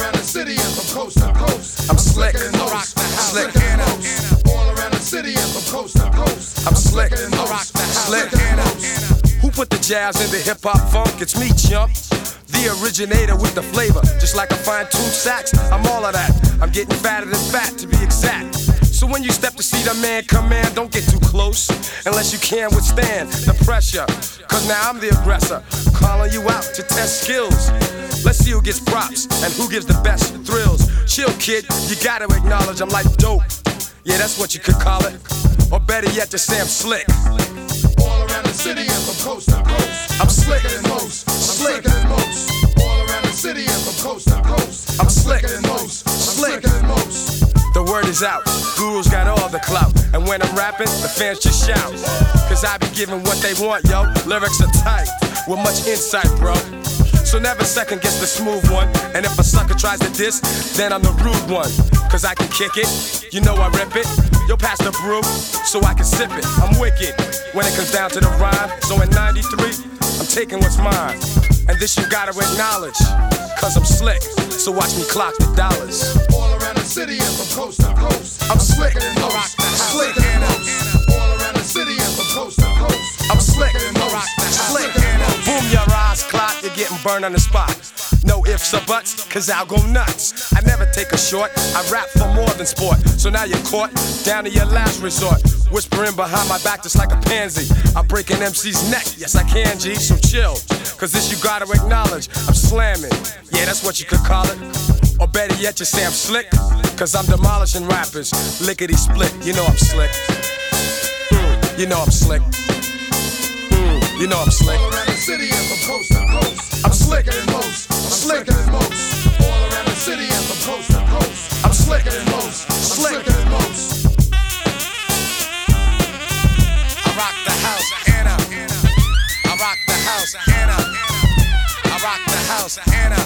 around the city and from coast to coast. I'm slick, I rock the house. slick, all around the city and from coast to coast. I'm slick, I rock the house. slick. Who put the jazz in the hip hop funk? It's me, chump. The originator with the flavor, just like a fine-tuned sax. I'm all of that. I'm getting fatter than fat, to be exact. So when you step to see the man come in, don't get too close unless you can withstand the pressure. Cause now I'm the aggressor, calling you out to test skills. Let's see who gets props and who gives the best thrills. Chill, kid, you gotta acknowledge I'm like dope. Yeah, that's what you could call it. Or better yet, just say I'm slick. All around the city and from coast to coast. I'm slicker than most. Slicker than most. All around the city and from coast to coast. I'm slicker than most. Slick. Slicker than most. The word is out, Guru's got all the clout. And when I'm rapping, the fans just shout. Cause I be giving what they want, yo. Lyrics are tight, with much insight, bro. So never second guess the smooth one. And if a sucker tries to diss, then I'm the rude one. Cause I can kick it, you know I rip it. Yo, pass the brew, so I can sip it. I'm wicked, when it comes down to the rhyme. So in 93, I'm taking what's mine. And this you gotta acknowledge, cause I'm slick. So watch me clock the dollars. All around the city and from coast to coast. I'm slick, I rock the house. Slicker than most. All around the city and from coast to coast. I'm slick, I rock the house. slick. Boom your eyes, clock, you're getting burned on the spot. No ifs or buts, cause I'll go nuts. I never take a short, I rap for more than sport. So now you're caught, down to your last resort. Whispering behind my back just like a pansy. I break an MC's neck, yes I can, G, so chill. Cause this you gotta acknowledge, I'm slamming. Yeah, that's what you could call it. Or better yet, just say I'm slick. Cause I'm demolishing rappers, lickety split. You know I'm slick. You know I'm slick. You know I'm slick. All around the city and from coast to coast. I'm slicker than most. Slicker than most. All around the city and from coast to coast. I'm slicker than most. Slick. Slicker than most. I rock the house, Anna. I rock the house, Anna. I rock the house, Anna.